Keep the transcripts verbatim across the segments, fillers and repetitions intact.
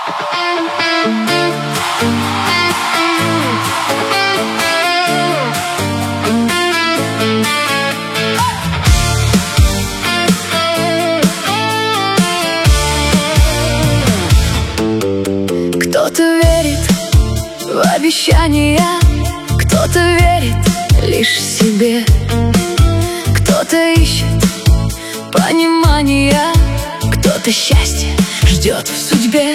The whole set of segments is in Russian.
Кто-то верит в обещания, кто-то верит лишь себе, кто-то ищет понимания, кто-то счастье ждет в судьбе.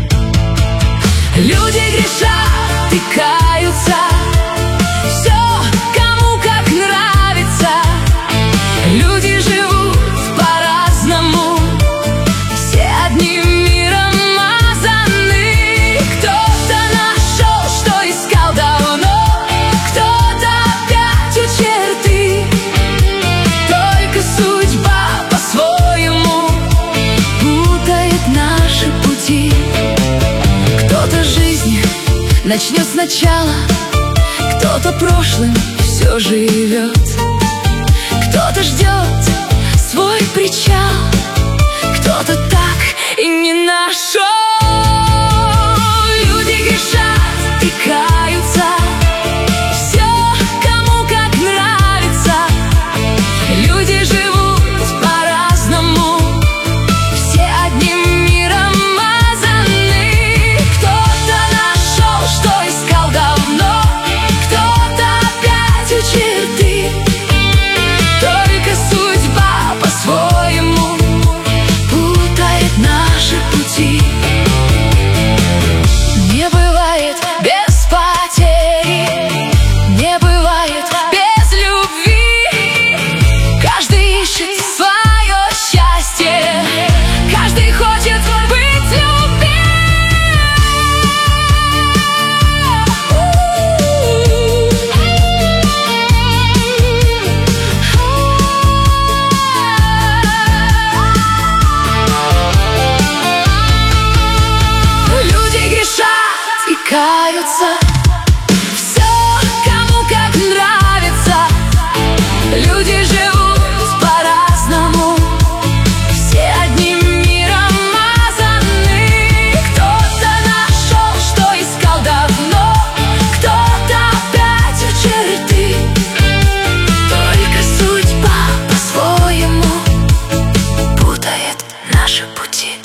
Люди грешат и каются, все кому как нравится. Люди живут по-разному, все одним миром мазаны. Кто-то нашел, что искал давно, кто-то опять у черты. Только судьба по-своему путает наши пути. Кто-то жизнь начнет сначала, кто-то прошлым все живет, кто-то ждет свой причал, кто-то так и не нашел. Люди грешат и каются, все кому как нравится. Люди живут по-разному, все одним миром мазаны. Кто-то нашел, что искал давно, кто-то опять у черты. Только судьба по-своему путает наши пути. Не бывает без потери, не бывает без любви. Каждый ищет свое счастье, каждый хочет быть любим. Люди грешат и каются, все кому как нравится. Люди живут по-разному, все одним миром мазаны. Кто-то нашел, что искал давно, кто-то опять у черты. Только судьба по-своему путает наши пути.